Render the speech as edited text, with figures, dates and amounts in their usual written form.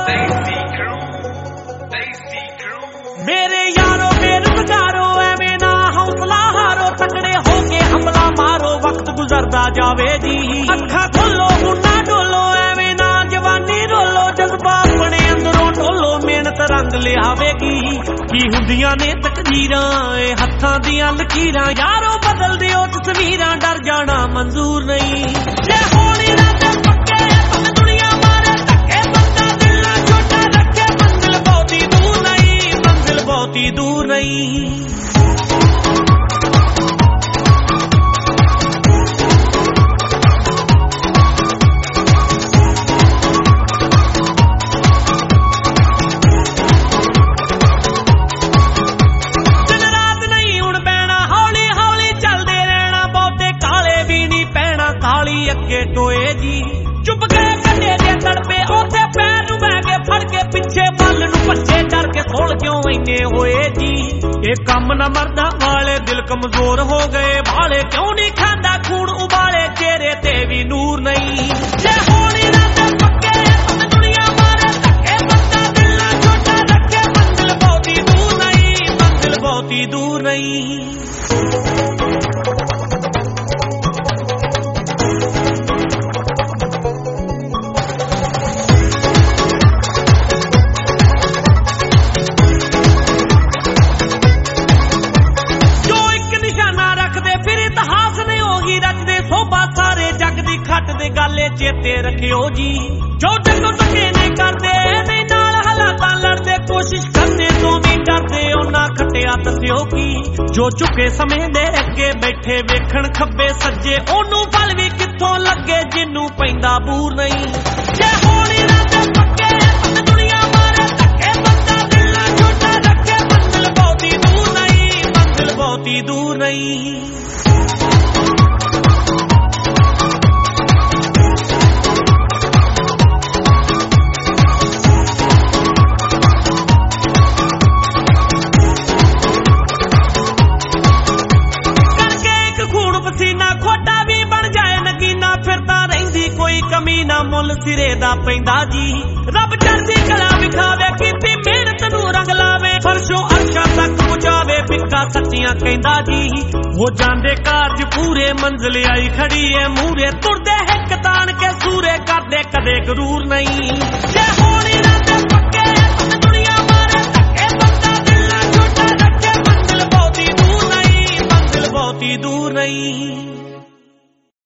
मेरे यारो बेरोजगारो एवें ना हौसला हारो, तकड़े होके हमला मारो, वक्त गुजरदा जावे जी। अखा खोलो मुन्ना डोलो, एवें ना जवानी रोलो, जज्बा अपने अंदरों ढोलो, मेहनत रंग लियावेगी। की हुंदियां ने तकदीरां ए हत्थां दियां लकीरां, यारो बदल दिओ तस्वीरां, डर जाना मंजूर नहीं। जे होनी रात पक्के पग दुनिया मारे धक्के, बंदा दिल ना छोटा रखे, मंजिल बहुती दूर नहीं, मंजिल बहुती दूर नहीं। अगे टोए जी चुप गए कटे दे तड़पे, ओथे पैर नूं बह के फड़ के, पिछे बल नूं भज्जे डर के, सोल क्यों इन्ने होए जी। ये कम न मरदा वाले, दिल कमजोर हो गए भाले, क्यों नहीं खांदा खून उबाले, चेहरे ते भी नूर नहीं। जे होनी रात पक्के पग दुनिया मारे धक्के, बंदा दिल ना छोटा रखे, मंजिल बहुती दूर नहीं, मंजिल बहुती दूर नहीं। खट दे गाले चेते रखियो जी, जो जगो टके नहीं करते, नहीं नाल हालातां लड़दे, कोशिश करने तो भी डरदे, ओना खटिया दस्यो की। जो झुके समय दे अगे बैठे वेखण खब्बे सज्जे, ओनू फल भी कित्थों लगे, जिन्नू पैंदा बूर नहीं। जे होनी रात पक्के पग दुनिया मारे धक्के, बंदा दिल ना छोटा रखे, मंजिल बहुती दूर नहीं, मंजिल बहुती दूर नहीं। कमी ना मुल सिरे दा पैंदा जी, रब चढ़दी कला विखावे, कीती मेहनत नूं रंग लावे, फरशों अर्शां तक पहुंचावे, पिक्का सच्चियां कहंदा जी। हो जांदे कारज पूरे, मंजिल आई खड़ी है मूरे, तुरदे हिक तान के सूरे, करदे कदे गरूर नहीं। जे होनी रात पक्के पग दुनिया मारे धक्के, बंदा दिल ना छोटा रखे, मंजिल बहुती दूर नहीं, मंजिल बहुती दूर नहीं।